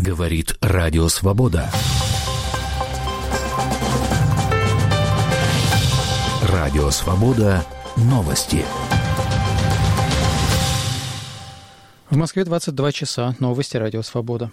Говорит Радио Свобода. Радио Свобода. Новости. В Москве 22 часа. Новости Радио Свобода.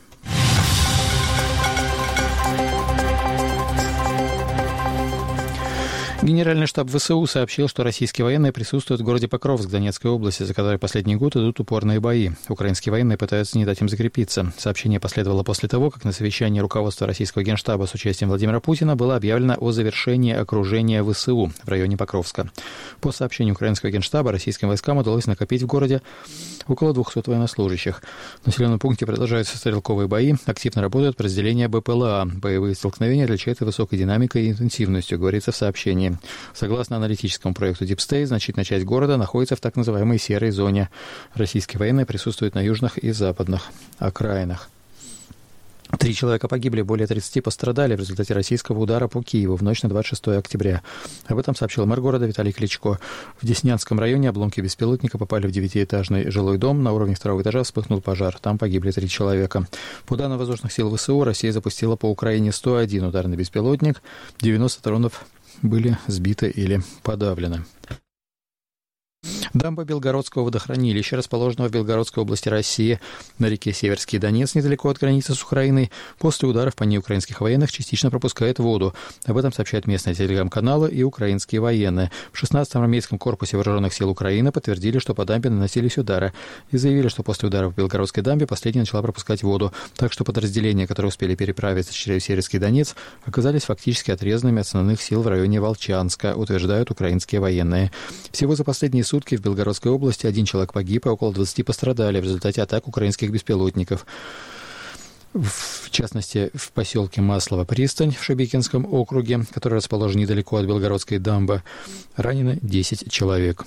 Генеральный штаб ВСУ сообщил, что российские военные присутствуют в городе Покровск Донецкой области, за которой последний год идут упорные бои. Украинские военные пытаются не дать им закрепиться. Сообщение последовало после того, как на совещании руководства российского генштаба с участием Владимира Путина было объявлено о завершении окружения ВСУ в районе Покровска. По сообщению украинского генштаба, российским войскам удалось накопить в городе около 200 военнослужащих. В населенном пункте продолжаются стрелковые бои, активно работают подразделения БПЛА. Боевые столкновения отличаются высокой динамикой и интенсивностью, говорится в сообщении. Согласно аналитическому проекту Deep State, значительная часть города находится в так называемой серой зоне. Российские военные присутствуют на южных и западных окраинах. 3 человека погибли, более 30 пострадали в результате российского удара по Киеву в ночь на 26 октября. Об этом сообщил мэр города Виталий Кличко. В Деснянском районе обломки беспилотника попали в 9-этажный жилой дом. На уровне 2-го этажа вспыхнул пожар. Там погибли 3 человека. По данным воздушных сил ВСУ, Россия запустила по Украине 101 ударный беспилотник. 90 дронов были сбиты или подавлены. Дамба Белгородского водохранилища, расположенного в Белгородской области России, на реке Северский Донец, недалеко от границы с Украиной, после ударов по ней украинских военных частично пропускает воду. Об этом сообщают местные телеграм-каналы и украинские военные. В 16-м армейском корпусе вооруженных сил Украины подтвердили, что по дамбе наносились удары, и заявили, что после ударов в Белгородской дамбе последняя начала пропускать воду, так что подразделения, которые успели переправиться через Северский Донец, оказались фактически отрезанными от основных сил в районе Волчанска, утверждают украинские военные. Всего за последние сутки в Белгородской области 1 человек погиб, и около 20 пострадали в результате атак украинских беспилотников. В частности, в поселке Маслово-Пристань в Шебекинском округе, который расположен недалеко от Белгородской дамбы, ранено 10 человек.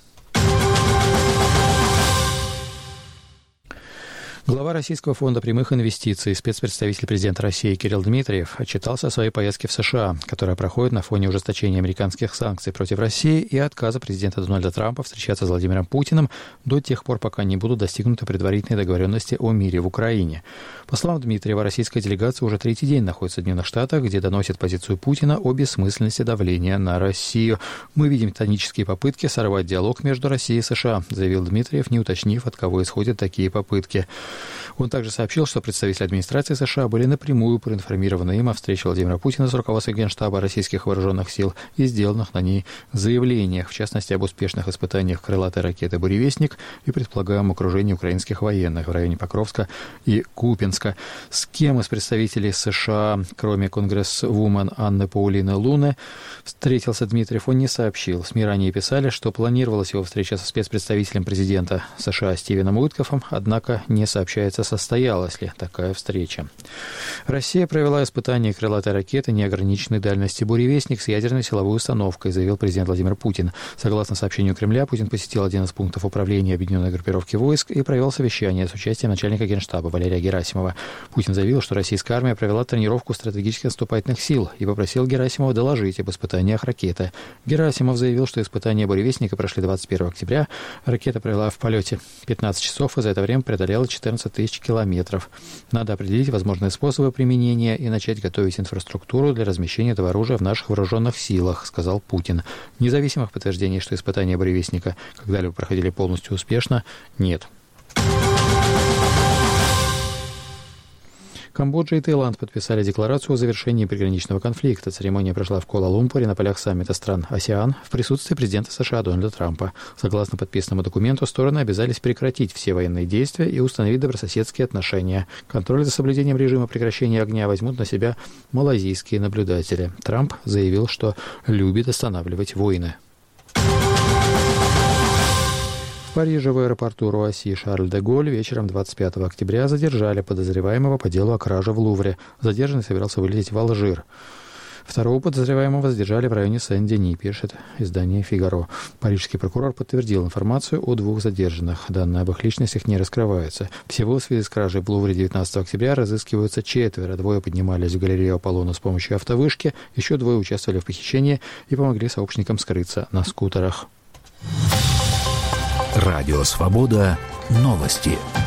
Глава Российского фонда прямых инвестиций, спецпредставитель президента России Кирилл Дмитриев отчитался о своей поездке в США, которая проходит на фоне ужесточения американских санкций против России и отказа президента Дональда Трампа встречаться с Владимиром Путиным до тех пор, пока не будут достигнуты предварительные договоренности о мире в Украине. По словам Дмитриева, российская делегация уже 3-й день находится в Соединенных Штатах, где доносит позицию Путина о бессмысленности давления на Россию. «Мы видим титанические попытки сорвать диалог между Россией и США», заявил Дмитриев, не уточнив, от кого исходят такие попытки. Он также сообщил, что представители администрации США были напрямую проинформированы им о встрече Владимира Путина с руководством Генштаба российских вооруженных сил и сделанных на ней заявлениях, в частности, об успешных испытаниях крылатой ракеты «Буревестник» и предполагаемом окружении украинских военных в районе Покровска и Купянска. С кем из представителей США, кроме конгрессвумен Анны Паулины Луны, встретился Дмитриев, он не сообщил. СМИ ранее писали, что планировалась его встреча со спецпредставителем президента США Стивеном Уиткофом, однако не сообщается, состоялась ли такая встреча. Россия провела испытание крылатой ракеты неограниченной дальности «Буревестник» с ядерной силовой установкой, заявил президент Владимир Путин. Согласно сообщению Кремля, Путин посетил один из пунктов управления объединенной группировки войск и провел совещание с участием начальника Генштаба Валерия Герасимова. Путин заявил, что российская армия провела тренировку стратегических наступательных сил и попросил Герасимова доложить об испытаниях ракеты. Герасимов заявил, что испытания «Буревестника» прошли 21 октября. Ракета провела в полете 15 часов и за это время преодолела 14 тысяч километров. Надо определить возможные способы применения и начать готовить инфраструктуру для размещения этого оружия в наших вооруженных силах, сказал Путин. Независимых подтверждений, что испытания «Буревестника» когда-либо проходили полностью успешно, нет. Камбоджа и Таиланд подписали декларацию о завершении приграничного конфликта. Церемония прошла в Куала-Лумпуре на полях саммита стран АСЕАН в присутствии президента США Дональда Трампа. Согласно подписанному документу, стороны обязались прекратить все военные действия и установить добрососедские отношения. Контроль за соблюдением режима прекращения огня возьмут на себя малайзийские наблюдатели. Трамп заявил, что любит останавливать войны. В Париже в аэропорту Руасси Шарль-де-Голь вечером 25 октября задержали подозреваемого по делу о краже в Лувре. Задержанный собирался вылететь в Алжир. Второго подозреваемого задержали в районе Сен-Дени, пишет издание «Фигаро». Парижский прокурор подтвердил информацию о 2 задержанных. Данные об их личностях не раскрываются. Всего в связи с кражей в Лувре 19 октября разыскиваются 4. 2 поднимались в галерею Аполлона с помощью автовышки, еще 2 участвовали в похищении и помогли сообщникам скрыться на скутерах. Радио «Свобода». Новости.